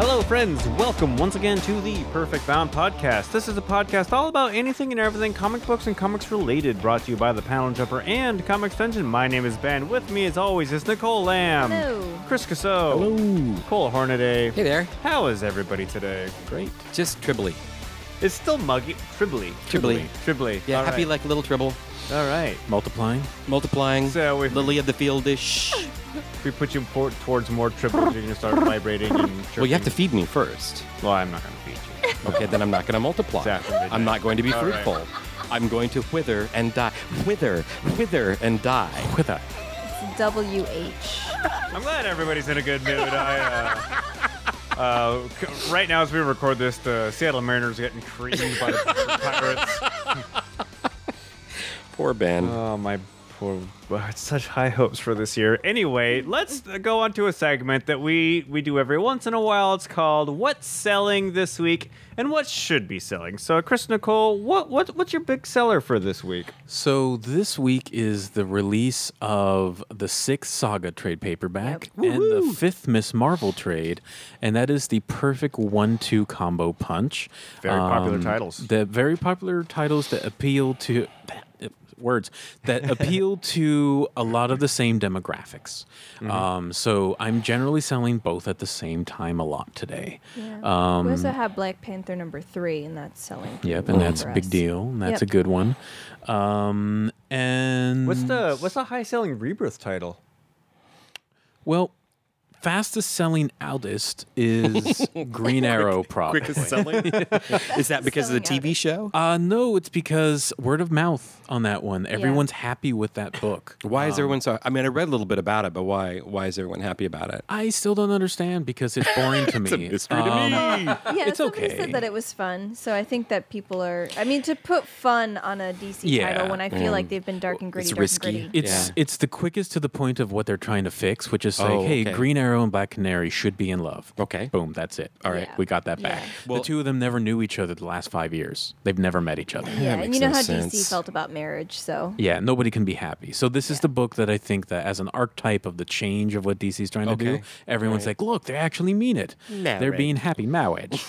Hello, friends. Welcome once again to the Perfect Bound podcast. This is a podcast all about anything and everything comic books and comics related, brought to you by the Panel Jumper and Comic Extension. My name is Ben. With me, as always, is Nicole Lamb. Hello. Chris Casso. Hello. Cole Hornaday. Hey there. How is everybody today? Great. Just Tribbly. It's still muggy. Tribbly. Yeah, All happy right. like little Tribble. All right. Multiplying. So we Lily of the fieldish. we put you towards more triples, you're going to start vibrating and chirping. Well, you have to feed me first. Well, I'm not going to feed you. Okay, then I'm not going to multiply. Exactly. I'm not going to be All right. fruitful. I'm going to wither and die. Wither and die. Wither. It's WH. I'm glad everybody's in a good mood. Right now, as we record this, the Seattle Mariners are getting creamed by the Pirates. Poor Ben. Oh, my poor... Such high hopes for this year. Anyway, let's go on to a segment that we do every once in a while. It's called What's Selling This Week and What Should Be Selling. So, Chris, Nicole, what's your big seller for this week? So this week is the release of the 6th Saga trade paperback and the 5th Miss Marvel trade, and that is the perfect 1-2 combo punch. Very popular titles. The very popular titles that appeal to... that appeal to a lot of the same demographics. So I'm generally selling both at the same time a lot today. Yeah. We also have Black Panther #3, and that's selling. Yep, pretty and well that's for a big us. deal, and that's Yep. a good one. And What's the high-selling Rebirth title? Well, fastest selling outist is Green Arrow, probably. Quickest selling? Is that because of the Selling TV show? No, it's because word of mouth on that one. Everyone's happy with that book. Why is everyone so... I mean, I read a little bit about it, but why is everyone happy about it? I still don't understand because it's boring to me. It's a mystery to me. Yeah, It's somebody okay. said that it was fun, so I think that people are... I mean, to put fun on a DC Yeah. title when I feel like they've been dark and gritty, It's dark risky. and gritty. It's the quickest to the point of what they're trying to fix, which is like, Oh, hey, okay. Green Arrow and Black Canary should be in love. Okay. Boom, that's it. All right, Yeah. we got that back. Yeah. Well- The two of them never knew each other the last 5 years. They've never met each other. Yeah, and makes you know no how sense. DC felt about marriage, so... Yeah, nobody can be happy. So this is the book that I think that as an archetype of the change of what DC's trying to do, Okay. everyone's like, look, they actually mean it. They're Marriage. being happy. Marriage.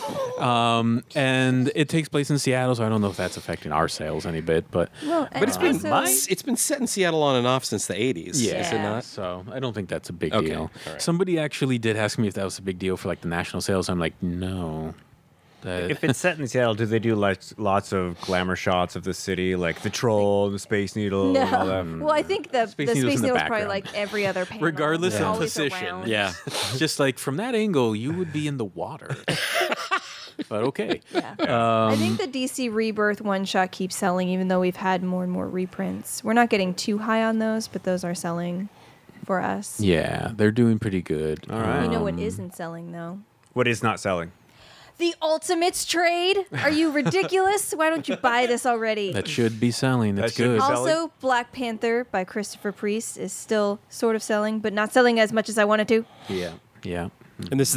And it takes place in Seattle, so I don't know if that's affecting our sales any bit, but Well, But it's been also- it's been set in Seattle on and off since the 80s. yeah, Is it Yeah. not? So I don't think that's a big Okay. deal. All right. Somebody actually did ask me if that was a big deal for like the national sales. I'm like, no. If it's set in Seattle, do they do like lots of glamour shots of the city, like the troll, the Space Needle, and all that? No. Well, I think the Space Space Needle's in the Needle is probably background. like every other panel. Regardless It's of always position. around. Yeah. Just like from that angle, you would be in the water. But okay. Yeah. I think the DC Rebirth one shot keeps selling, even though we've had more and more reprints. We're not getting too high on those, but those are selling for us. Yeah, they're doing pretty good. All right. You know what isn't selling though? What is not selling? The Ultimates trade. Are you ridiculous? Why don't you buy this already? That should be selling. That's That should be good. selling. Also, Black Panther by Christopher Priest is still sort of selling, but not selling as much as I wanted to. Yeah. Yeah. And this is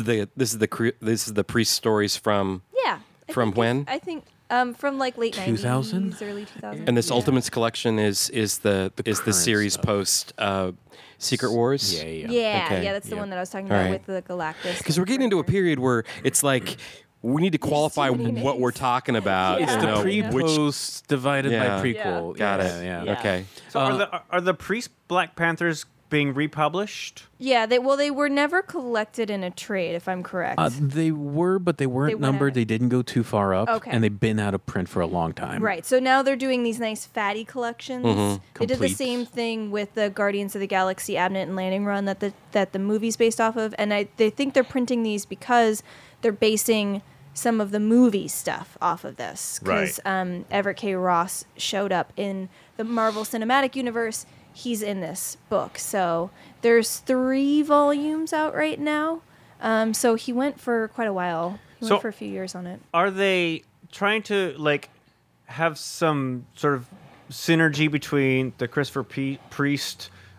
the priest stories from Yeah. I From think when? I think from like late 2000? 90s, early 2000s. and this Yeah. Ultimates collection is the current series stuff. post Secret Wars. Yeah. Yeah. Yeah, Okay. yeah, that's the Yep. one that I was talking All about right. with the Galactus. Because we're getting into a period where it's like we need to qualify too many what we're names. talking about. It's Yeah. the you know, pre-post divided Yeah. by prequel. Got Yeah, it. Yeah. Yeah. Okay. So are the Priest Black Panthers being republished? Yeah, they were never collected in a trade, if I'm correct. They were, but they weren't They went numbered. out. They didn't go too far up, Okay. and they've been out of print for a long time. Right. So now they're doing these nice fatty collections. They did the Complete. same thing with the Guardians of the Galaxy Abnett and Landing Run that the movie's based off of, and they think they're printing these because they're basing some of the movie stuff off of this. Because Everett K. Ross showed up in the Marvel Cinematic Universe. He's in this book. So there's 3 volumes out right now. So he went for quite a while. He So- went for a few years on it. Are they trying to like have some sort of synergy between the Christopher Priest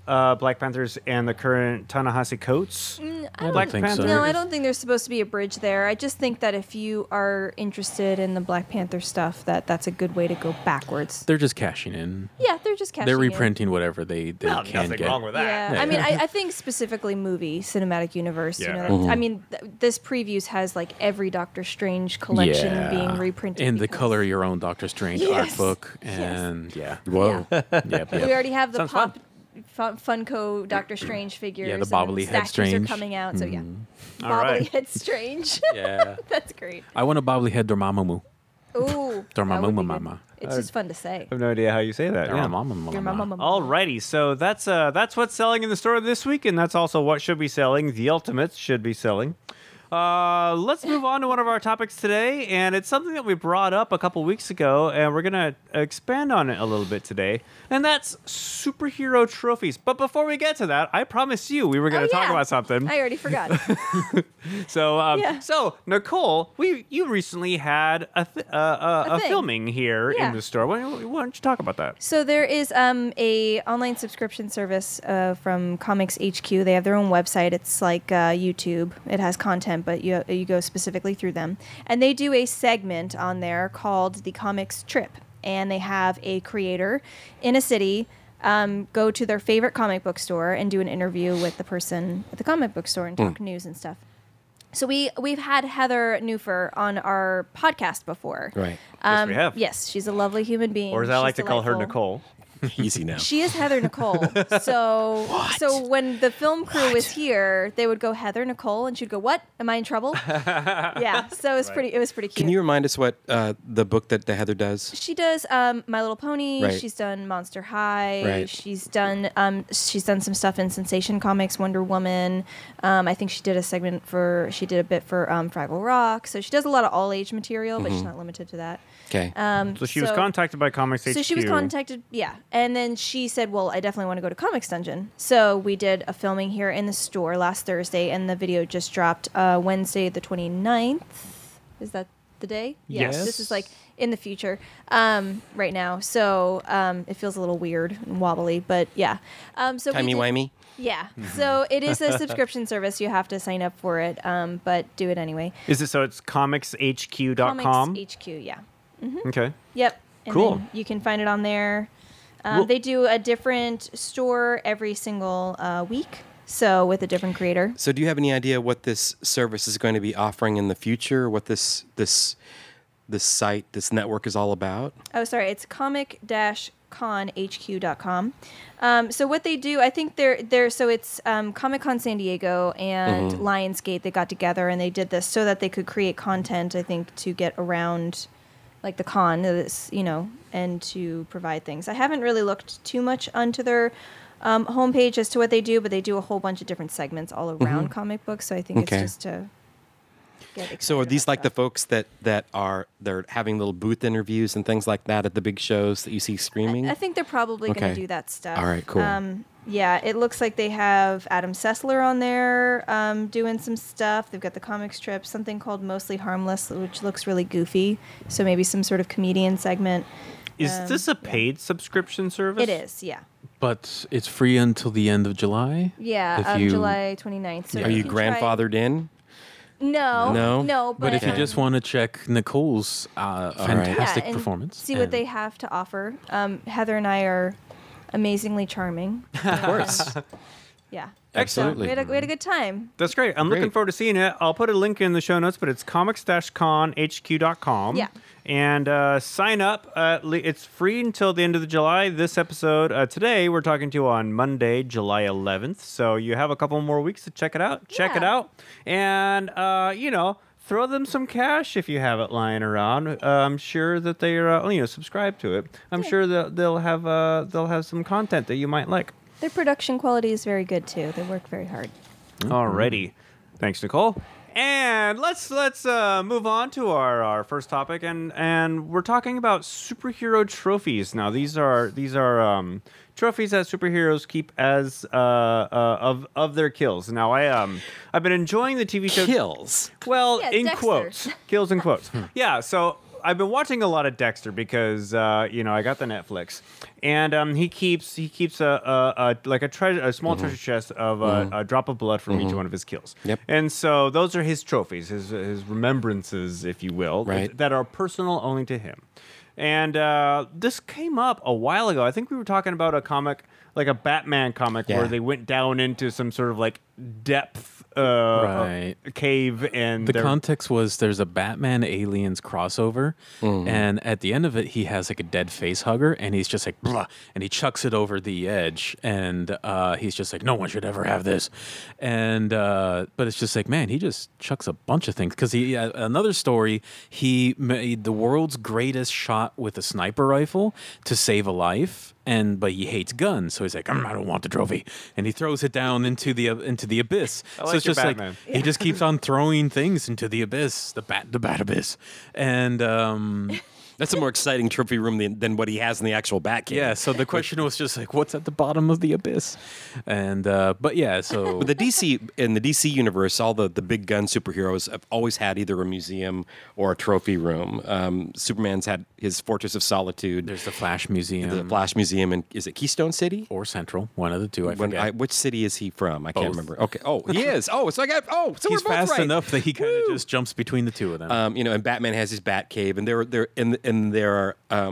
Black Panthers and the current Ta-Nehisi Coates I Black don't think so. Panther? No, I don't think there's supposed to be a bridge there. I just think that if you are interested in the Black Panther stuff, that's a good way to go backwards. They're just cashing in. Yeah, they're just cashing They're in. reprinting whatever they Well, can nothing get. wrong with that. Yeah, I mean, I think specifically movie cinematic universe. Yeah. You know, I mean, this previews has like every Doctor Strange collection being reprinted. And the because color your own Doctor Strange Yes. art book, and yeah, Whoa. yep. We already have the Sounds fun. Funko Doctor Strange figures. Yeah, the and bobbly then head statues Strange. are coming out. So yeah, All bobbly right. head Strange. yeah. That's great. I want a bobblehead Dormammu. Ooh, that Dormammu would be good. mama. It's just fun to say. I have no idea how you say that. Yeah. Dormammu Your mama. mama. Alrighty, so that's what's selling in the store this week, and that's also what should be selling. The Ultimates should be selling. Let's move on to one of our topics today, and it's something that we brought up a couple weeks ago, and we're gonna expand on it a little bit today, and that's superhero trophies. But before we get to that, I promised you we were gonna talk about something. I already forgot. So, Yeah. so Nicole, you recently had a thing. filming here Yeah. in the store. Why don't you talk about that? So there is a online subscription service from Comics HQ. They have their own website. It's like YouTube. It has content, but you go specifically through them. And they do a segment on there called the Comics Trip. And they have a creator in a city go to their favorite comic book store and do an interview with the person at the comic book store and talk news and stuff. So we've had Heather Newfer on our podcast before. Right. Yes, we have. Yes, she's a lovely human being. Or as I She's like to call her delightful. Nicole. Easy now. She is Heather Nicole. So when the film crew was here, they would go Heather Nicole, and she'd go, "What? Am I in trouble?" Yeah. So it was pretty cute. Can you remind us what the book that Heather does? She does My Little Pony. Right. She's done Monster High. Right. She's done some stuff in Sensation Comics, Wonder Woman. I think she did a bit for Fraggle Rock. So she does a lot of all age material, but she's not limited to that. Okay. So she was contacted by Comics HQ. So she was contacted, yeah. And then she said, well, I definitely want to go to Comics Dungeon. So we did a filming here in the store last Thursday, and the video just dropped Wednesday the 29th. Is that the day? Yes. Yeah, this is like in the future right now. So it feels a little weird and wobbly, but yeah. So we did- Timey-wimey? Yeah. So it is a subscription service. You have to sign up for it, but do it anyway. Is it so? It's comicshq.com. Comics HQ, yeah. Okay. Yep. And Cool. then you can find it on there. Well- They do a different store every single week, so with a different creator. So do you have any idea what this service is going to be offering in the future? What this site, this network is all about? Oh, sorry, it's comic-conhq.com. So what they do, I think so it's Comic-Con San Diego and Lionsgate, they got together and they did this so that they could create content, I think, to get around like the con, and to provide things. I haven't really looked too much onto their homepage as to what they do, but they do a whole bunch of different segments all around comic books, so I think Okay. it's just to get excited So are these about like the stuff. folks they're having little booth interviews and things like that at the big shows that you see streaming? I think they're probably going Okay. to do that stuff. All right, cool. Yeah, it looks like they have Adam Sessler on there doing some stuff. They've got the comic strip, something called Mostly Harmless, which looks really goofy. So maybe some sort of comedian segment. Is this a paid subscription service? It is, yeah. But it's free until the end of July. Yeah, If you- July 29th. So Are you can try- grandfathered in? No. No? No, But if you just want to check Nicole's fantastic and performance, see what and- they have to offer. Heather and I are amazingly charming. Of course. Yeah. Absolutely. So we had a good time. That's great. I'm looking Great. forward to seeing it. I'll put a link in the show notes, but it's comics-conhq.com. Yeah. And sign up. It's free until the end of July. This episode, today, we're talking to you on Monday, July 11th. So you have a couple more weeks to check it out. Check it Yeah. out. And, throw them some cash if you have it lying around. I'm sure that they are, subscribe to it. I'm sure that they'll have some content that you might like. Their production quality is very good too. They work very hard. Alrighty. Thanks, Nicole. And let's move on to our first topic, and we're talking about superhero trophies. Now, these are trophies that superheroes keep as of their kills. Now, I've been enjoying the TV show Kills. Well, Yeah, in Dexter. quotes, kills in quotes. Yeah. So I've been watching a lot of Dexter because I got the Netflix, and he keeps a small treasure chest of a drop of blood from each one of his kills. Yep. And so those are his trophies, his remembrances, if you will, Right. that are personal only to him. And this came up a while ago. I think we were talking about a comic, like a Batman comic, Yeah. where they went down into some sort of like depth Right. cave, and The context was there's a Batman Aliens crossover, and at the end of it, he has like a dead face hugger, and he's just like, blah, and he chucks it over the edge, and he's just like, no one should ever have this, and but it's just like, man, he just chucks a bunch of things because another story, he made the world's greatest shot with a sniper rifle to save a life. But he hates guns, so he's like, I don't want the trophy, and he throws it down into the abyss. like So it's your just Batman. like he just keeps on throwing things into the abyss, the bat abyss, and That's a more exciting trophy room than what he has in the actual Batcave. yeah. So the question was just like, what's at the bottom of the abyss, and but yeah, so But the DC universe, all the big gun superheroes have always had either a museum or a trophy room. Superman's had his Fortress of Solitude, there's the Flash Museum, the Flash Museum, and is it Keystone City? or Central, one of the two. I forget. Which city is he from? I can't Both. remember. Okay. Oh, he is. Oh, so so He's we're both fast right. enough that he kind of just jumps between the two of them. And Batman has his Batcave, and there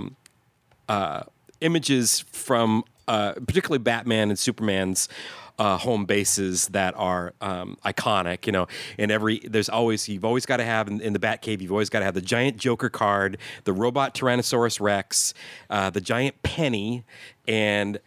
are images from particularly Batman and Superman's home bases that are iconic. And you've always got to have in the Batcave. You've always got to have the giant Joker card, the robot Tyrannosaurus Rex, the giant penny, and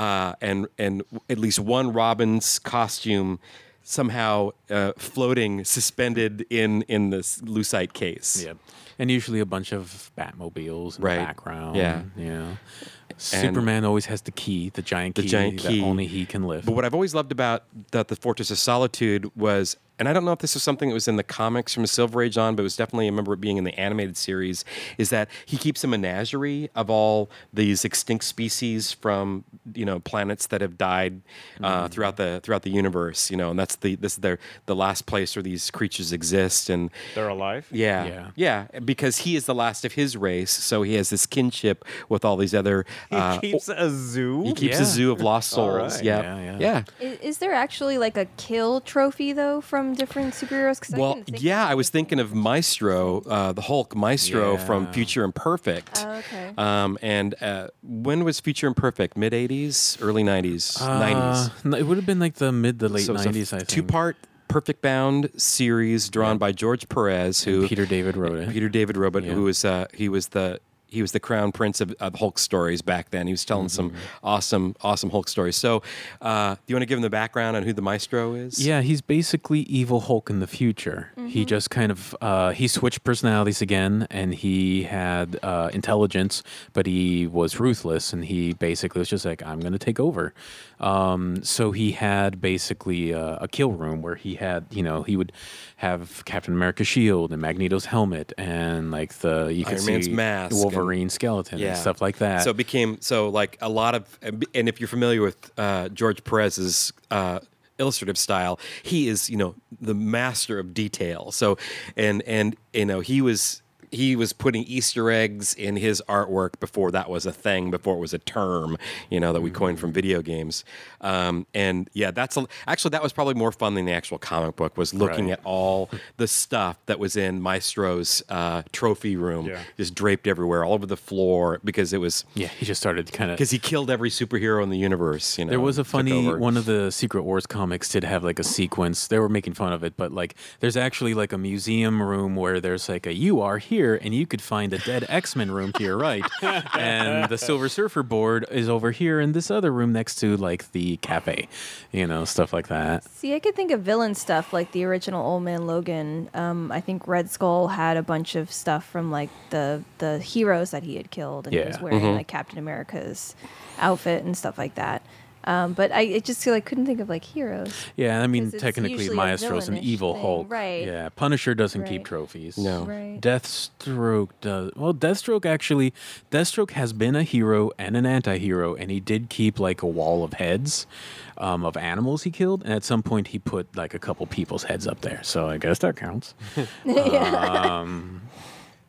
at least one Robin's costume somehow floating, suspended in this lucite case. yeah, and usually a bunch of Batmobiles in Right. the background. Yeah. Superman always has the key, the giant key that only he can lift. But what I've always loved about the Fortress of Solitude was, and I don't know if this was something that was in the comics from the Silver Age on, but it was definitely, I remember it being in the animated series, is that he keeps a menagerie of all these extinct species from planets that have died throughout the universe. And this is the last place where these creatures exist, and they're alive. yeah, because he is the last of his race, so he has this kinship with all these other. He keeps a zoo. He keeps a Yeah. zoo of lost souls. right. Yeah. Is there actually like a kill trophy though from different superheroes? 'Cause I Well, couldn't think yeah, of I was thinking of Maestro, the Hulk Maestro from Yeah. Future Imperfect. Oh, okay. And when was Future Imperfect? Mid 80s, early 90s, 90s. No, it would have been like the late So it's a 90s, I think. two-part Perfect Bound series drawn by George Perez, who Peter David wrote it. Peter David wrote it, Yeah. who was he was the crown prince of Hulk stories back then. He was telling some awesome Hulk stories. So, do you want to give him the background on who the Maestro is? Yeah, he's basically evil Hulk in the future. He just kind of he switched personalities again, and he had intelligence, but he was ruthless, and he basically was just like, I'm going to take over. So he had basically a kill room where he had, he would have Captain America's shield and Magneto's helmet and like you can Iron Man's see mask Wolverine skeleton and stuff like that. So it became like a lot of, and if you're familiar with George Perez's illustrative style, he is the master of detail. So and he was putting Easter eggs in his artwork before that was a thing, before it was a term, that we coined from video games. And yeah, actually that was probably more fun than the actual comic book, was looking Right. at all the stuff that was in Maestro's trophy room, Yeah. just draped everywhere, all over the floor, because it was yeah, he just started kind of. because he killed every superhero in the universe. There was a took funny over. one of the Secret Wars comics did have like a sequence. They were making fun of it, but like there's actually like a museum room where there's like you are here and you could find a dead X-Men room to your right, and the Silver Surfer board is over here in this other room next to like the cafe, stuff like that. See, I could think of villain stuff like the original Old Man Logan. I think Red Skull had a bunch of stuff from like the heroes that he had killed, and he was Yeah. wearing like Captain America's outfit and stuff like that. But I just feel like couldn't think of like heroes. Yeah, I mean 'Cause it's technically usually a Maestro's an villainish evil thing, Hulk, right. Yeah, Punisher doesn't keep Right. trophies. No. Right. Deathstroke does. Well, Deathstroke has been a hero and an anti-hero, and he did keep like a wall of heads of animals he killed, and at some point he put like a couple people's heads up there. So I guess that counts.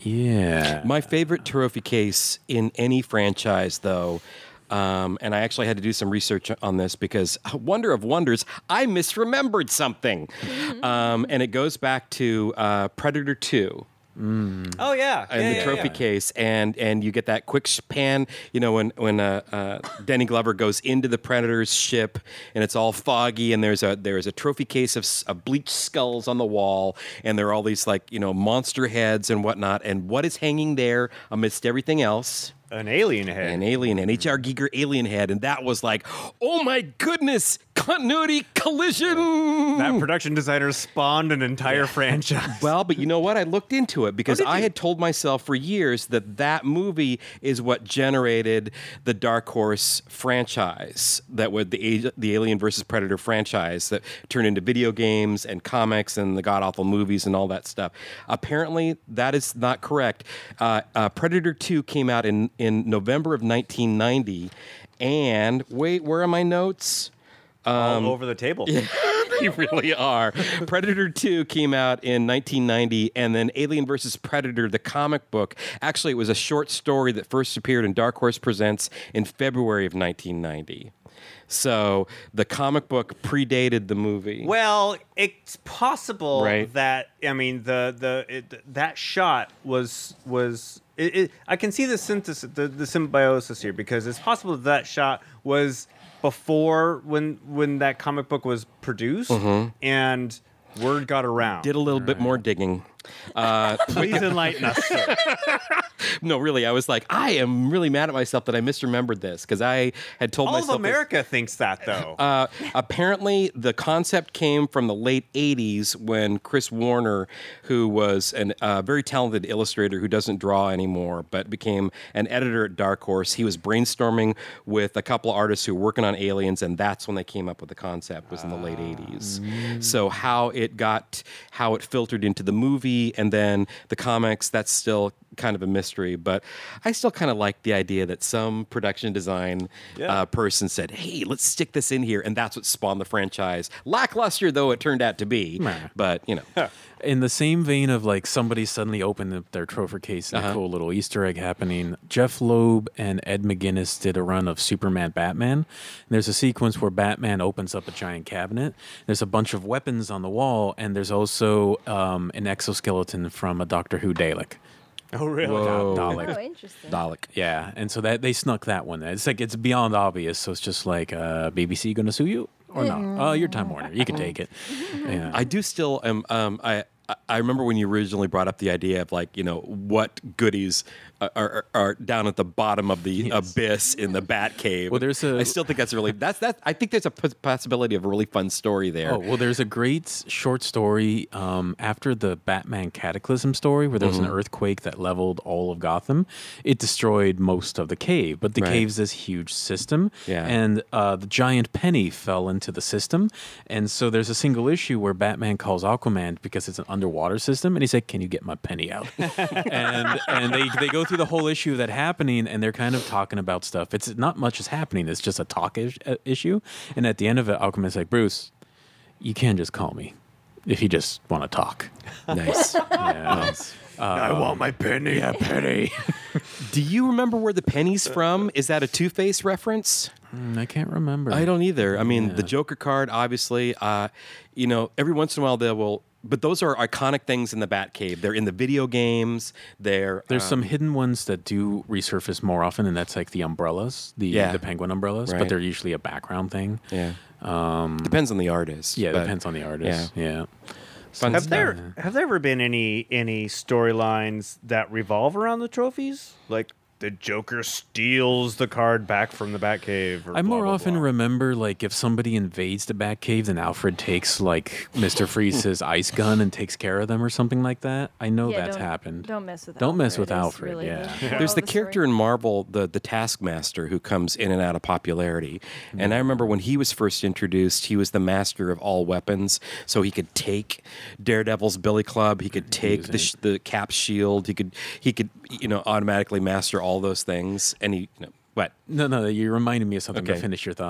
Yeah. My favorite trophy case in any franchise, though, and I actually had to do some research on this because, wonder of wonders, I misremembered something. And it goes back to Predator 2. Oh yeah, In the trophy case, and you get that quick pan, when Danny Glover goes into the Predator's ship, and it's all foggy, and there's a trophy case of bleached skulls on the wall, and there are all these monster heads and whatnot, and what is hanging there amidst everything else? An alien head. An H.R. Giger alien head, and that was like, oh my goodness, continuity collision. That production designer spawned an entire franchise. Well, but you know what? I looked into it because I had told myself for years that movie is what generated the Dark Horse franchise, that would the Alien versus Predator franchise that turned into video games and comics and the god-awful movies and all that stuff. Apparently, that is not correct. Predator 2 came out in November of 1990, and wait, where are my notes? All over the table. They really are. Predator 2 came out in 1990, and then Alien vs. Predator, the comic book, actually it was a short story that first appeared in Dark Horse Presents in February of 1990. So the comic book predated the movie. Well, it's possible Right. that that shot was I can see the synthesis, the symbiosis here, because it's possible that shot was before when that comic book was produced, and word got around. Did a little bit more digging. Please enlighten us, sir. No, really, I was like, I am really mad at myself that I misremembered this because I had told All myself of America thinks that, though. Apparently, the concept came from the late 80s when Chris Warner, who was a very talented illustrator who doesn't draw anymore, but became an editor at Dark Horse, he was brainstorming with a couple of artists who were working on Aliens, and that's when they came up with the concept, was in the late 80s. So how it filtered into the movie and then the comics, that's still kind of a mystery, but I still kind of like the idea that some production design person said, hey, let's stick this in here, and that's what spawned the franchise. Lackluster though it turned out to be, but In the same vein of like somebody suddenly opened up their trophy case and a cool little Easter egg happening, Jeff Loeb and Ed McGuinness did a run of Superman Batman. And there's a sequence where Batman opens up a giant cabinet. There's a bunch of weapons on the wall, and there's also an exoskeleton from a Doctor Who Dalek. Oh, really? Whoa. Dalek. Oh, interesting. Dalek. Yeah, and so that they snuck that one. It's like it's beyond obvious. So it's just like, BBC going to sue you or not? Oh, you're Time Warner. You can take it. Yeah. I do still I remember when you originally brought up the idea of what goodies are down at the bottom of the abyss in the Batcave. Well, I still think that's I think there's a possibility of a really fun story there. Oh, well, there's a great short story after the Batman Cataclysm story where there was an earthquake that leveled all of Gotham. It destroyed most of the cave, but the cave's this huge system, and the giant penny fell into the system, and so there's a single issue where Batman calls Aquaman because it's an underwater system, and he said, "Can you get my penny out?" and they go through the whole issue of that happening, and they're kind of talking about stuff. It's not much is happening. It's just a talk issue, and at the end of it, Aquaman's like, "Bruce, you can just call me if you just want to talk." Nice. Nice. I want my penny. Yeah, penny. Do you remember where the penny's from? Is that a Two-Face reference? I can't remember. I don't either. I mean, the Joker card, obviously. Every once in a while they will. But those are iconic things in the Batcave. They're in the video games. There's some hidden ones that do resurface more often, and that's like the umbrellas, the penguin umbrellas, Right. but they're usually a background thing. Yeah. Depends on the artist. Yeah, it but- depends on the artist. Yeah. Fun Have stuff. there ever been any storylines that revolve around the trophies? Like the Joker steals the card back from the Batcave. Or I more blah, blah, often blah. remember like if somebody invades the Batcave, then Alfred takes like Mr. Freeze's ice gun and takes care of them or something like that. I know that's happened. Don't mess with Don't mess Alfred with is Alfred, really yeah. There's the character in Marvel, the Taskmaster, who comes in and out of popularity. And I remember when he was first introduced, he was the master of all weapons. So he could take Daredevil's Billy Club, he could take the Cap's shield, he could automatically master all those things. And he what? No, you reminded me of something. Okay. To finish your thought.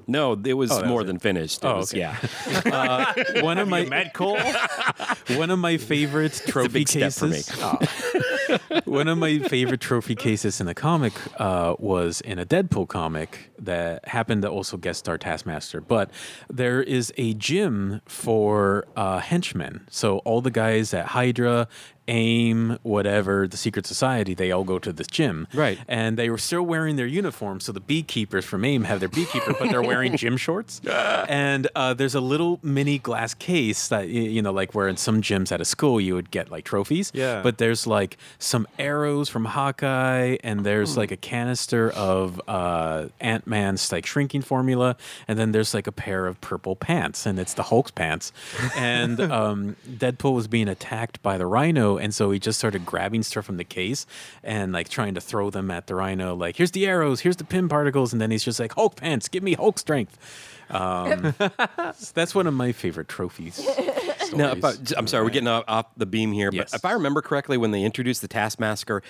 No, it was that more was than it. finished. It Oh, was, okay. yeah. One of my Met Cole? one of my favorite trophy big step for me. cases. One of my favorite trophy cases in a comic was in a Deadpool comic that happened to also guest star Taskmaster. But there is a gym for henchmen. So all the guys at Hydra, AIM, whatever, the Secret Society, they all go to this gym. Right. And they were still wearing their uniforms. So the beekeepers from AIM have their beekeeper, but they're wearing gym shorts. And there's a little mini glass case that, like where in some gyms at a school you would get like trophies. Yeah. But there's like some arrows from Hawkeye, and there's like a canister of Ant-Man's like shrinking formula. And then there's like a pair of purple pants, and it's the Hulk's pants. And Deadpool was being attacked by the Rhino. And so he just started grabbing stuff from the case and like trying to throw them at the Rhino. Like, here's the arrows, here's the pin particles. And then he's just like, Hulk pants, give me Hulk strength. That's one of my favorite trophies. No, I'm sorry, we're getting off the beam here, Yes. but if I remember correctly, when they introduced the Taskmaster,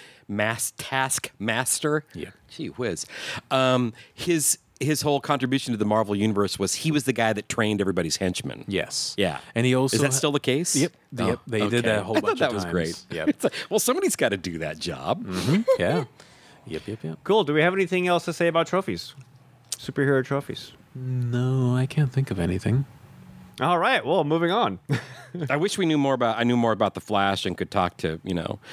Yeah. gee whiz, his whole contribution to the Marvel Universe was he was the guy that trained everybody's henchmen. Yes. Yeah. And he also Is that still the case? Yep. Oh, Yep. They did okay. that a whole I bunch thought that of was times. great. Yep. It's like, well, somebody's got to do that job. Yeah. Yep. Cool. Do we have anything else to say about trophies? Superhero trophies. No, I can't think of anything. All right. Well, moving on. I wish I knew more about the Flash and could talk to,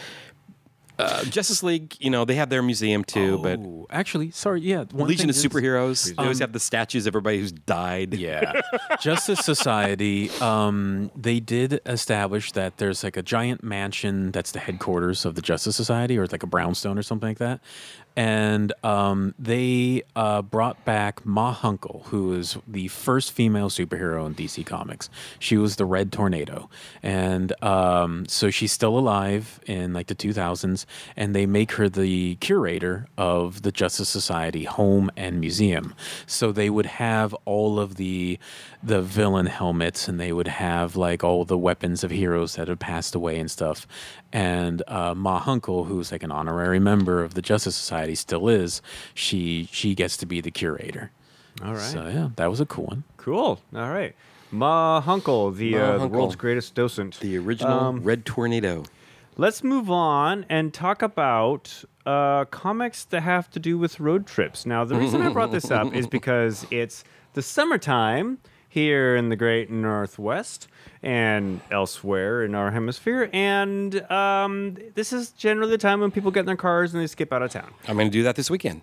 Justice League, they have their museum too, but Oh, actually, sorry. Yeah. One Legion thing of is- Superheroes, they always have the statues of everybody who's died. Yeah. Justice Society, they did establish that there's like a giant mansion that's the headquarters of the Justice Society, or it's like a brownstone or something like that. And they brought back Ma Hunkel, who is the first female superhero in DC Comics. She was the Red Tornado. And so she's still alive in like the 2000s, and they make her the curator of the Justice Society home and museum. So they would have all of the villain helmets, and they would have like all the weapons of heroes that have passed away and stuff. And Ma Hunkel, who's like an honorary member of the Justice Society, still is. She gets to be the curator. All right. So yeah, that was a cool one. Cool. All right. Ma Hunkel, the Hunkel. world's greatest docent. The original Red Tornado. Let's move on and talk about comics that have to do with road trips. Now, the reason I brought this up is because it's the summertime here in the great Northwest and elsewhere in our hemisphere. And this is generally the time when people get in their cars and they skip out of town. I'm going to do that this weekend.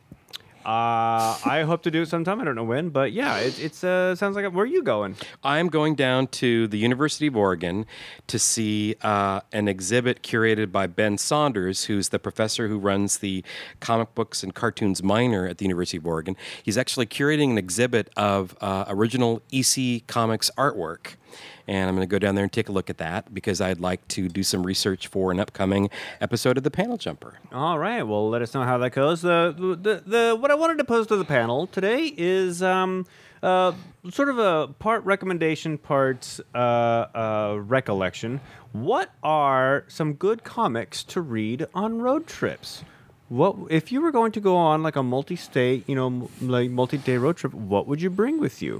I hope to do it sometime. I don't know when, but yeah, it's sounds like. Where are you going? I'm going down to the University of Oregon to see an exhibit curated by Ben Saunders, who's the professor who runs the comic books and cartoons minor at the University of Oregon. He's actually curating an exhibit of original EC Comics artwork. And I'm going to go down there and take a look at that because I'd like to do some research for an upcoming episode of The Panel Jumper. All right. Well, let us know how that goes. The what I wanted to pose to the panel today is sort of a part recommendation, part recollection. What are some good comics to read on road trips? What if you were going to go on like a multi-state, like multi-day road trip? What would you bring with you?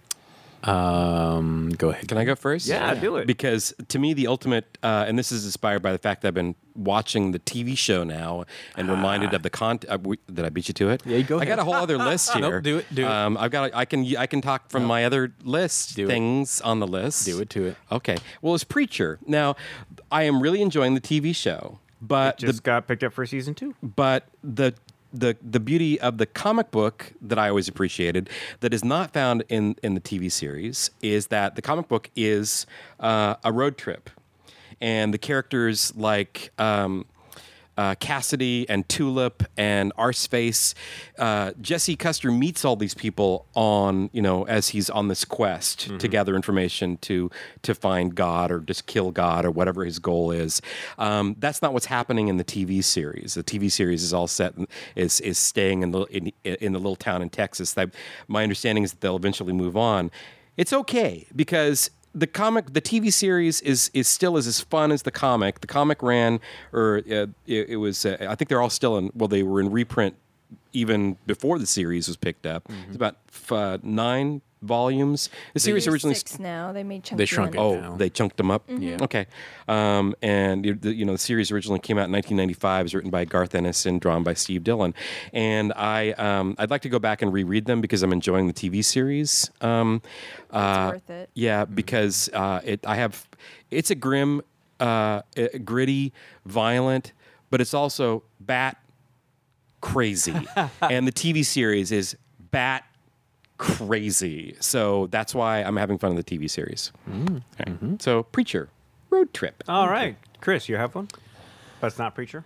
Go ahead. Can I go first? Yeah, do it. Because to me, the ultimate, and this is inspired by the fact that I've been watching the TV show now and reminded of the content. Did I beat you to it? Yeah, you go I got ahead. a whole other list here. Nope, do it. I've got. I can talk from my other list Do it. things on the list. Do it to it. Okay. Well, it's Preacher. Now, I am really enjoying the TV show, but Just got picked up for season 2. but the beauty of the comic book that I always appreciated that is not found in the TV series is that the comic book is a road trip, and the characters like Cassidy and Tulip and Arseface, Jesse Custer meets all these people on, as he's on this quest to gather information to find God or just kill God or whatever his goal is. That's not what's happening in the TV series. The TV series is all set is staying in the little town in Texas. My understanding is that they'll eventually move on. It's okay because the TV series is still as fun as the comic. The comic ran, or it was. I think they're all still in. Well, they were in reprint even before the series was picked up. It's about 9 volumes. The series There's originally 6 now. They made chunks. They shrunk it. Oh, now. they chunked them up. Yeah. Okay. And the series originally came out in 1995. It was written by Garth Ennis and drawn by Steve Dillon. And I'd like to go back and reread them because I'm enjoying the TV series. It's worth it. Yeah, because it's a grim, gritty, violent, but it's also bat crazy, and the TV series is bat crazy. So that's why I'm having fun with the TV series. Okay. So Preacher, road trip. All right, Chris, you have one? But it's not Preacher?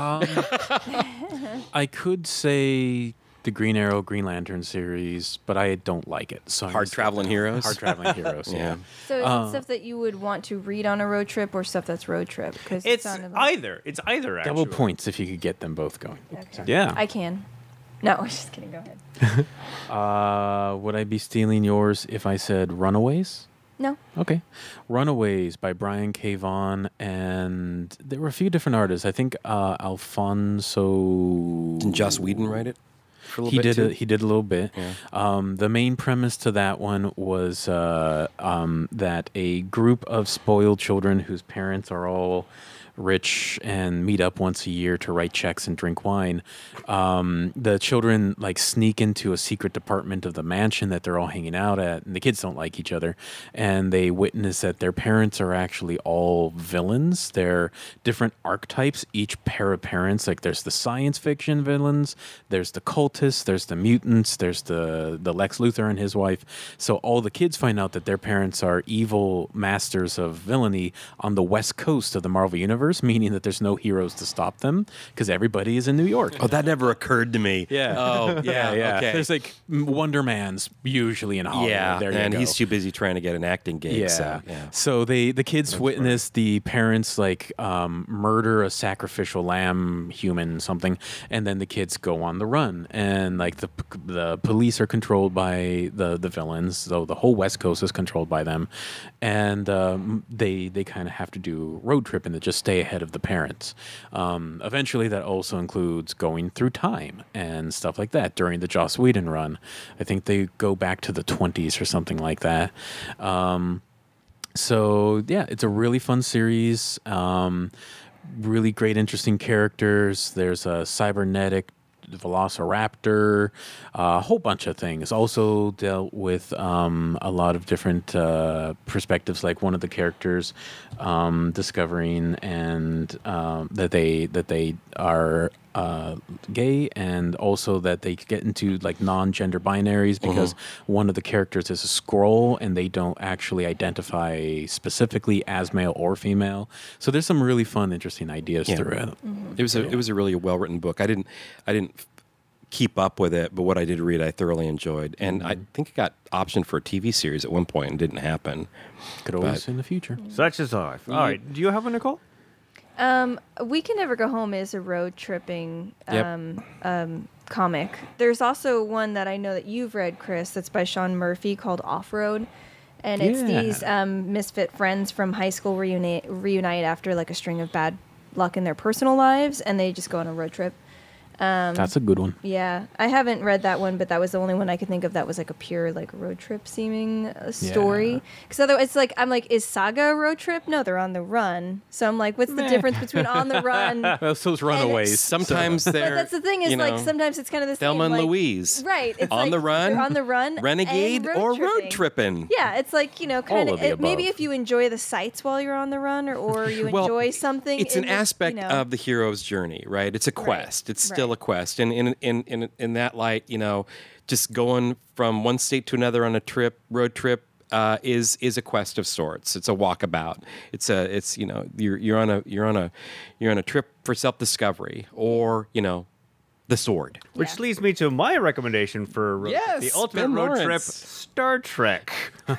I could say the Green Arrow, Green Lantern series, but I don't like it. So Hard Traveling Heroes. Hard Traveling Heroes. Yeah. So is it stuff that you would want to read on a road trip, or stuff that's road trip? Because It's either. It's either, actually. Double points if you could get them both going. Okay. Yeah. I can. No, I'm just kidding. Go ahead. Would I be stealing yours if I said Runaways? No. Okay. Runaways by Brian K. Vaughan, and there were a few different artists. I think Alfonso... Didn't Joss Whedon write it? For a little He bit did. too? He did a little bit. Yeah. The main premise to that one was that a group of spoiled children whose parents are all rich and meet up once a year to write checks and drink wine. The children sneak into a secret department of the mansion that they're all hanging out at, and the kids don't like each other. And they witness that their parents are actually all villains. They're different archetypes. Each pair of parents, there's the science fiction villains, there's the cultists, there's the mutants, there's the Lex Luthor and his wife. So all the kids find out that their parents are evil masters of villainy on the west coast of the Marvel Universe, meaning that there's no heroes to stop them because everybody is in New York. Oh, that never occurred to me. Yeah. Oh, yeah. Okay. There's Wonder Man's usually in Hollywood. Yeah, There you and go. he's too busy trying to get an acting gig. Yeah. So, yeah. So the kids witness the parents murder a sacrificial lamb human something, and then the kids go on the run, and the police are controlled by the villains. So the whole West Coast is controlled by them, and they kind of have to do road tripping to just stay ahead of the parents. Eventually, that also includes going through time and stuff like that during the Joss Whedon run. I think they go back to the 20s or something like that. So yeah, it's a really fun series. Really great, interesting characters. There's a cybernetic velociraptor, a whole bunch of things. Also dealt with a lot of different perspectives, like one of the characters discovering and that they are gay, and also that they get into non-gender binaries because one of the characters is a Skrull and they don't actually identify specifically as male or female. So there's some really fun, interesting ideas through it. It was a really well-written book. I didn't keep up with it, but what I did read, I thoroughly enjoyed. And I think it got optioned for a TV series at one point and didn't happen. Could always in the future. Such is life. All right. Do you have one, Nicole? We Can Never Go Home is a road tripping Yep. comic. There's also one that I know that you've read, Chris, that's by Sean Murphy called Off Road. And it's these misfit friends from high school reunite after a string of bad luck in their personal lives, and they just go on a road trip. That's a good one. Yeah, I haven't read that one, but that was the only one I could think of that was a pure road trip seeming story. Because otherwise, I'm is Saga a road trip? No, they're on the run. So I'm what's the difference between on the run? Well, so it's Runaways. Sometimes But they're. that's the thing is sometimes it's kind of the same. Thelma and Louise. Right. It's On the run. They're on the run. Renegade and or tripping. road tripping. Yeah, it's kind All of the of maybe above. if you enjoy the sights while you're on the run, or you enjoy something. It's an in the, aspect of the hero's journey, right? It's a quest. It's still a quest, and in that light, just going from one state to another on a road trip, is a quest of sorts. It's a walkabout. You're on a trip for self-discovery, or the sword. Which leads me to my recommendation for the ultimate Ben road trip, Lawrence. Star Trek.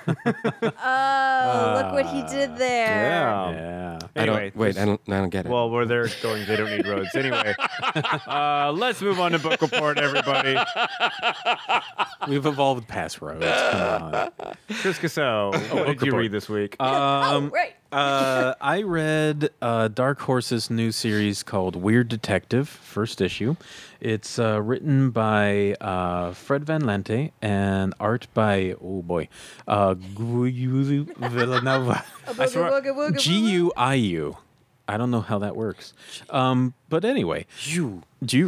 Oh, look what he did there. Yeah. Anyway, I don't get it. well, where they're going, they don't need roads. Anyway, let's move on to book report, everybody. We've evolved past roads. Come on. Chris Cassell, what did you report. read this week? Oh, right. I read Dark Horse's new series called Weird Detective, first issue. It's written by Fred Van Lente and art by, Guiu Villanova. Guiu. I don't know how that works. But anyway. You.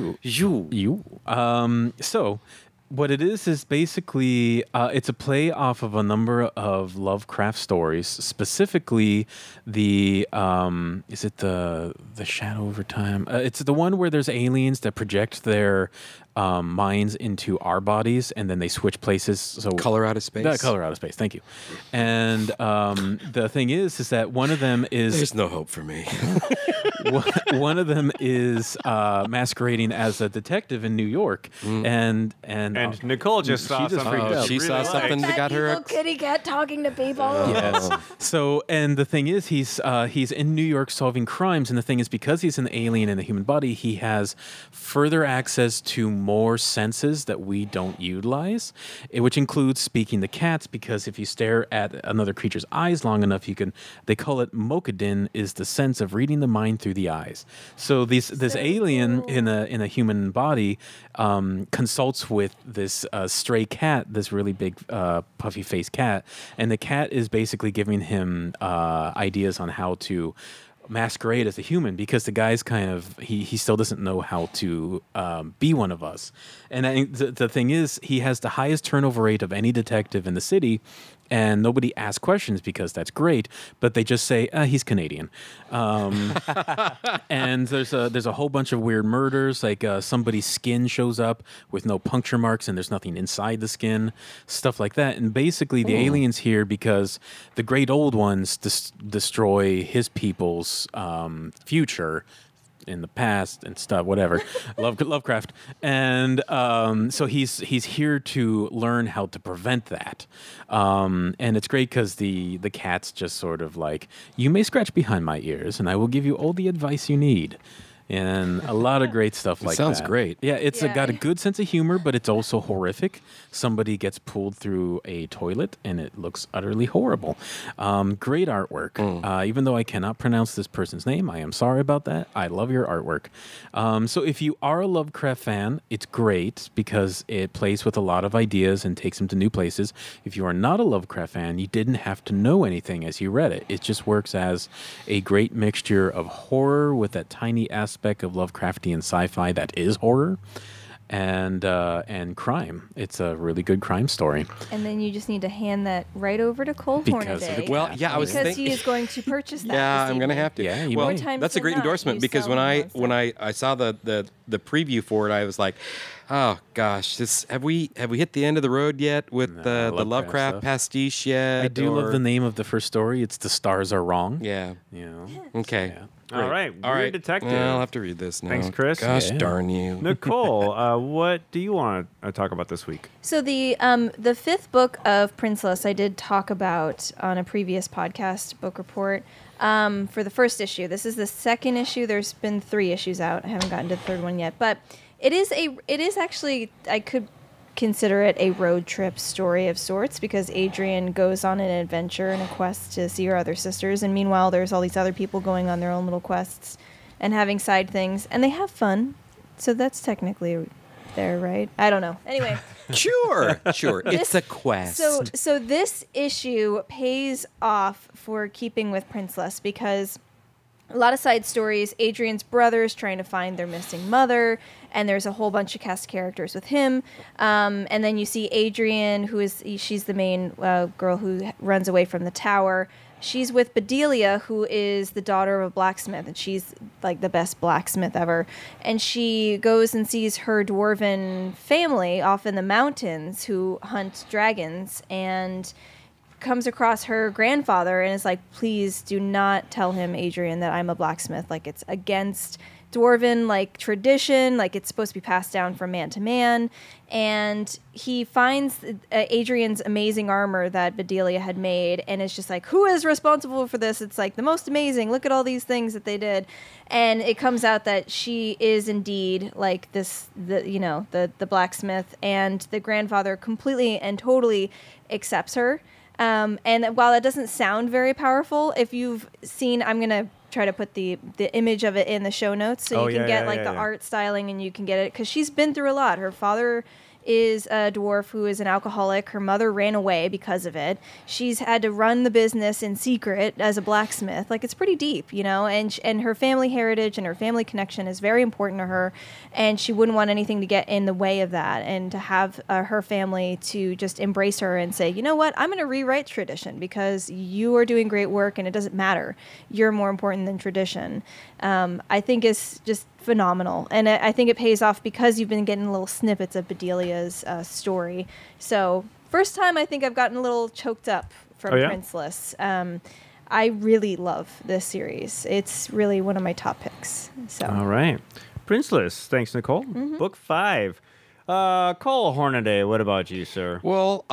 So what it is basically it's a play off of a number of Lovecraft stories, specifically the is it the Shadow Over Time? It's the one where there's aliens that project their minds into our bodies, and then they switch places. So Color Out of Space. Color Out of Space. Thank you. And the thing is that one of them is There's no hope for me. one of them is masquerading as a detective in New York, and Nicole just saw she just something. freaked out. She saw something that got her. Evil kitty cat talking to people. Yes. So, and the thing is, he's in New York solving crimes, and the thing is, because he's an alien in a human body, he has further access to more senses that we don't utilize, which includes speaking to cats. Because if you stare at another creature's eyes long enough, they call it Mokadin, is the sense of reading the mind through the eyes. So this alien in a human body consults with this stray cat, this really big puffy faced cat, and the cat is basically giving him ideas on how to masquerade as a human, because the guy's kind of he still doesn't know how to be one of us. And I think the thing is, he has the highest turnover rate of any detective in the city, and nobody asks questions because that's great, but they just say he's Canadian. And there's a whole bunch of weird murders, like somebody's skin shows up with no puncture marks and there's nothing inside the skin, stuff like that. And basically the aliens here, because the great old ones destroy his people's future in the past and stuff, whatever. Lovecraft. And so he's here to learn how to prevent that. And it's great because the cat's just sort of like, you may scratch behind my ears and I will give you all the advice you need. And a lot of great stuff like that. Sounds great. Yeah, it's got a good sense of humor, but it's also horrific. Somebody gets pulled through a toilet, and it looks utterly horrible. Great artwork. Even though I cannot pronounce this person's name, I am sorry about that. I love your artwork. So if you are a Lovecraft fan, it's great because it plays with a lot of ideas and takes them to new places. If you are not a Lovecraft fan, you didn't have to know anything as you read it. It just works as a great mixture of horror with that tiny aspect of Lovecraftian sci-fi that is horror, and crime. It's a really good crime story. And then you just need to hand that right over to Cole Hornaday. Well, yeah, I was because thinking he is going to purchase that. Yeah, this I'm going to evening. have to. Yeah, you well, might. More times that's a than great not, endorsement you because sell when them I on saw the preview for it, I was like, oh gosh, have we hit the end of the road yet with the Lovecraft stuff. pastiche yet? I do love the name of the first story. It's The Stars Are Wrong. Yeah. You know? Okay. Yeah. All right, Weird Detective. Well, I'll have to read this now. Thanks, Chris. Gosh Yeah. darn you. Nicole, what do you want to talk about this week? So the fifth book of Princeless, I did talk about on a previous podcast, Book Report, for the first issue. This is the second issue. There's been 3 issues out. I haven't gotten to the third one yet, but it is actually, I could consider it a road trip story of sorts, because Adrian goes on an adventure and a quest to see her other sisters, and meanwhile there's all these other people going on their own little quests and having side things, and they have fun. So that's technically there, right? I don't know. Anyway. Sure. It's a quest. So this issue pays off for keeping with Princeless, because a lot of side stories. Adrian's brother's trying to find their missing mother, and there's a whole bunch of cast characters with him. And then you see Adrian, she's the main girl who runs away from the tower. She's with Bedelia, who is the daughter of a blacksmith, and she's like the best blacksmith ever. And she goes and sees her dwarven family off in the mountains who hunt dragons, and comes across her grandfather and is like, please do not tell him, Adrian, that I'm a blacksmith. Like, it's against dwarven tradition, it's supposed to be passed down from man to man. And he finds Adrian's amazing armor that Bedelia had made, and is just like, who is responsible for this? It's like the most amazing, look at all these things that they did. And it comes out that she is indeed the blacksmith, and the grandfather completely and totally accepts her. And while that doesn't sound very powerful, if you've seen, I'm going to try to put the image of it in the show notes so you can get the art styling and you can get it, because she's been through a lot. Her father is a dwarf who is an alcoholic. Her mother ran away because of it. She's had to run the business in secret as a blacksmith. Like, it's pretty deep, and her family heritage and her family connection is very important to her, and she wouldn't want anything to get in the way of that, and to have her family to just embrace her and say, you know what, I'm going to rewrite tradition because you are doing great work and it doesn't matter. You're more important than tradition. I think is just phenomenal, and I think it pays off because you've been getting little snippets of Bedelia's story. So first time I think I've gotten a little choked up from Princeless. I really love this series. It's really one of my top picks. So all right, Princeless. Thanks, Nicole. Book 5. Cole Hornaday, what about you, sir? Well,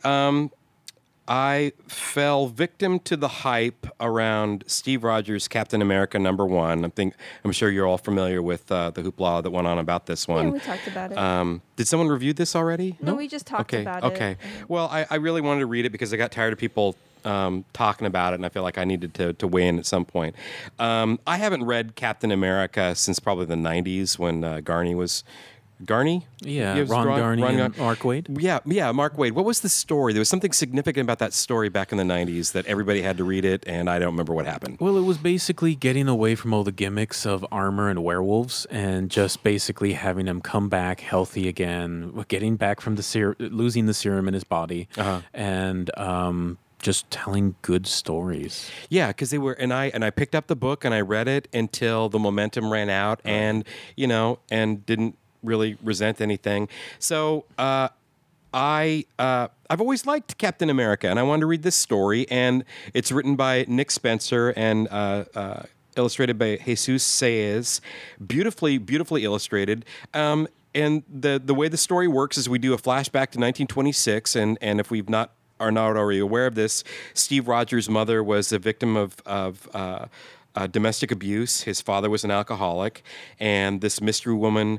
I fell victim to the hype around Steve Rogers' Captain America #1. I'm sure you're all familiar with the hoopla that went on about this one. Yeah, we talked about it. Did someone review this already? No, we just talked about it. Okay. Well, I really wanted to read it because I got tired of people talking about it, and I feel like I needed to weigh in at some point. I haven't read Captain America since probably the 90s when Garney was... Garney? Yeah, Ron Garney and Mark Waid. Yeah, Mark Waid. What was the story? There was something significant about that story back in the 90s that everybody had to read it, and I don't remember what happened. Well, it was basically getting away from all the gimmicks of armor and werewolves and just basically having him come back healthy again, getting back from losing the serum in his body, and just telling good stories. Yeah, because they were, and I picked up the book and I read it until the momentum ran out, and didn't really resent anything. So I've always liked Captain America, and I wanted to read this story, and it's written by Nick Spencer and illustrated by Jesus Saez. Beautifully illustrated. And the way the story works is we do a flashback to 1926, and if we've not already aware of this, Steve Rogers' mother was a victim of domestic abuse. His father was an alcoholic, and this mystery woman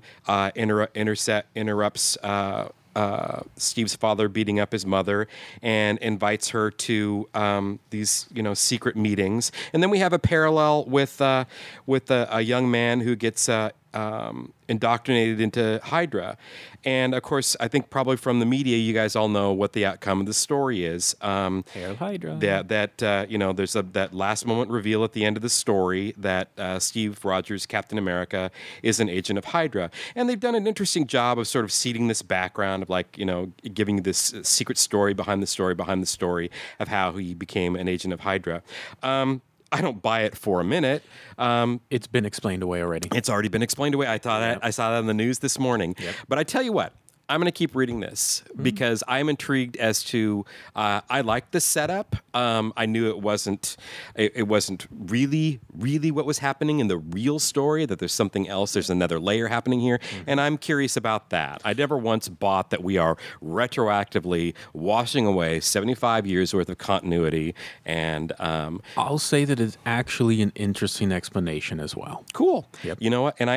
interrupts Steve's father beating up his mother and invites her to these secret meetings. And then we have a parallel with a young man who gets indoctrinated into Hydra. And of course, I think probably from the media, you guys all know what the outcome of the story is. Hail Hydra. There's that last moment reveal at the end of the story that Steve Rogers, Captain America, is an agent of Hydra. And they've done an interesting job of sort of seeding this background of giving this secret story behind the story of how he became an agent of Hydra. I don't buy it for a minute. It's been explained away already. It's already been explained away. I saw that on the news this morning. Yep. But I tell you what, I'm going to keep reading this because I'm intrigued as to. I like the setup. I knew it wasn't really what was happening in the real story. That there's something else. There's another layer happening here, and I'm curious about that. I never once bought that we are retroactively washing away 75 years worth of continuity. And I'll say that it's actually an interesting explanation as well. Cool. Yep. You know what? And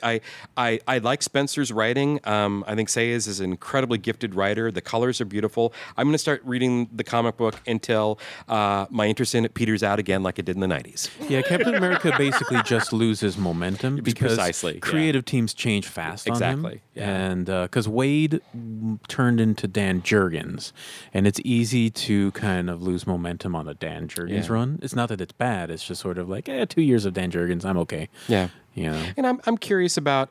I like Spencer's writing. I think Say is an incredibly gifted writer. The colors are beautiful. I'm going to start reading the comic book until my interest in it peters out again like it did in the 90s. Yeah, Captain America basically just loses momentum because creative teams change fast on him. Exactly. Yeah. And because Waid turned into Dan Jurgens, and it's easy to kind of lose momentum on a Dan Jurgens run. It's not that it's bad. It's just sort of like, 2 years of Dan Jurgens, I'm okay. Yeah. Yeah. And I'm curious about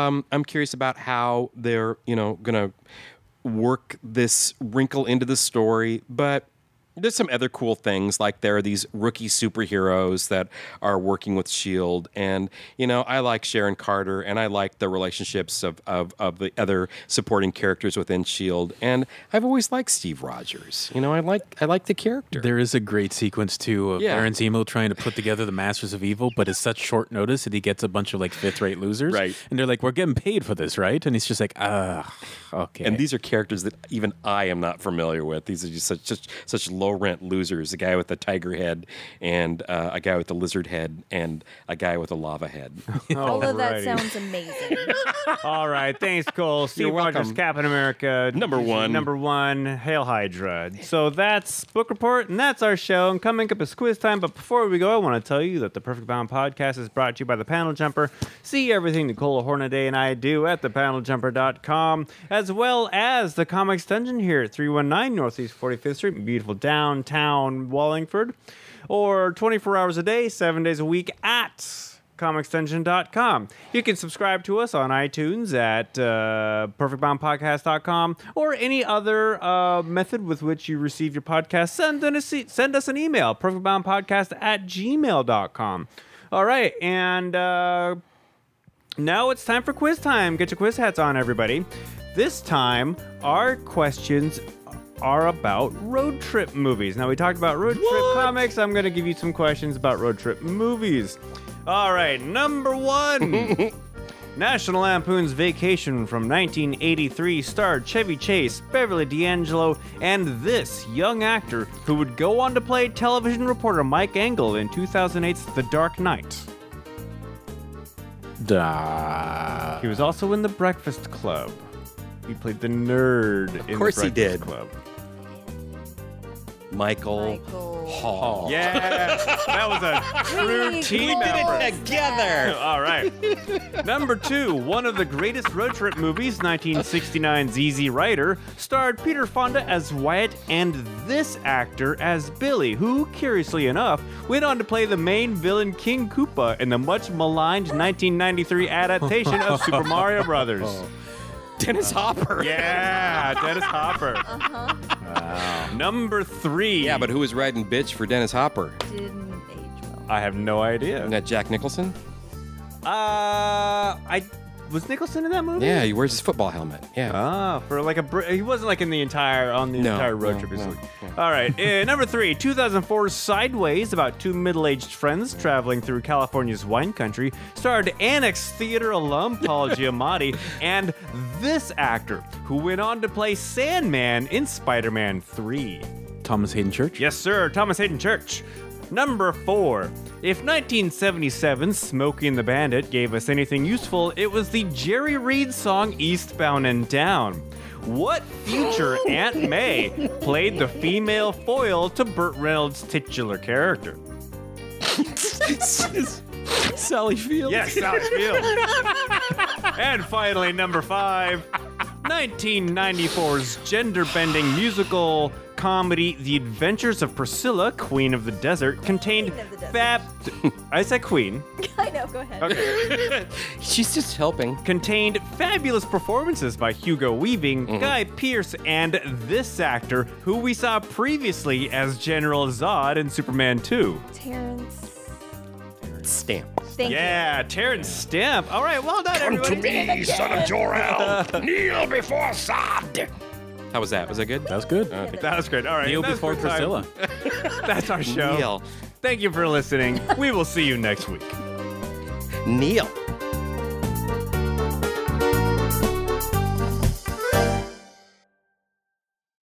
how they're gonna work this wrinkle into the story, but there's some other cool things, like there are these rookie superheroes that are working with S.H.I.E.L.D. And, I like Sharon Carter, and I like the relationships of the other supporting characters within S.H.I.E.L.D. And I've always liked Steve Rogers. I like the character. There is a great sequence, too, of Baron Zemo trying to put together the Masters of Evil, but it's such short notice that he gets a bunch of, fifth-rate losers. Right. And they're like, we're getting paid for this, right? And he's just like, okay. And these are characters that even I am not familiar with. These are just such low rent losers: a guy with a tiger head, and a guy with a lizard head, and a guy with a lava head. All of that Alrighty. sounds amazing. All right, thanks, Cole. Steve Rogers, welcome. Captain America, Number one. Number one, Hail Hydra. So that's Book Report, and that's our show. And coming up is quiz time. But before we go, I want to tell you that the Perfect Bound podcast is brought to you by the Panel Jumper. See everything Nicole Hornaday and I do at thepaneljumper.com, as well as the Comics Dungeon here at 319 Northeast 45th Street, in beautiful downtown Wallingford, or 24 hours a day, 7 days a week at comicsdungeon.com. You can subscribe to us on iTunes at perfectboundpodcast.com or any other method with which you receive your podcast. Send us an email, perfectboundpodcast@gmail.com. All right, and now it's time for quiz time. Get your quiz hats on, everybody. This time, our questions are about road trip movies. Now, we talked about road trip comics. I'm going to give you some questions about road trip movies. All right, number one. National Lampoon's Vacation from 1983 starred Chevy Chase, Beverly D'Angelo, and this young actor who would go on to play television reporter Mike Engel in 2008's The Dark Knight. He was also in The Breakfast Club. He played the nerd in The course he Breakfast did. Club. Michael Hall. Yeah, that was a true We team did it effort. Together. All right. Number two, one of the greatest road trip movies, 1969's Easy Rider, starred Peter Fonda as Wyatt and this actor as Billy, who, curiously enough, went on to play the main villain King Koopa in the much maligned 1993 adaptation of Super Mario Brothers. Dennis Hopper. Yeah, Dennis Hopper. Wow. Number three. Yeah, but who was riding bitch for Dennis Hopper? Didn't age well. I have no idea. Isn't that Jack Nicholson? Was Nicholson in that movie? Yeah, he wears his football helmet. Yeah. Ah, for like he wasn't like in the entire entire road trip. no. All right, number three, 2004's Sideways, about two middle-aged friends traveling through California's wine country, starred Annex Theater alum Paul Giamatti and this actor who went on to play Sandman in Spider-Man 3. Thomas Hayden Church. Yes, sir, Thomas Hayden Church. Number four. If 1977's Smokey and the Bandit gave us anything useful, it was the Jerry Reed song Eastbound and Down. What future Aunt May played the female foil to Burt Reynolds' titular character? Sally Field. Yes, Sally Field. And finally, number five. 1994's gender-bending musical comedy The Adventures of Priscilla, Queen of the Desert, contained Queen of the Desert. I said Queen. I know, go ahead. Okay. She's just helping. Contained fabulous performances by Hugo Weaving, Guy Pearce, and this actor who we saw previously as General Zod in Superman 2. Terrence. Stamp. Thank you. Yeah, Terrence Stamp. All right, well done, everybody. me, son of Jor-El. Kneel before Zod. How was that? Was that good? That was good. That was great. All right. Kneel that's before good time. Priscilla. That's our show. Kneel. Thank you for listening. We will see you next week. Kneel.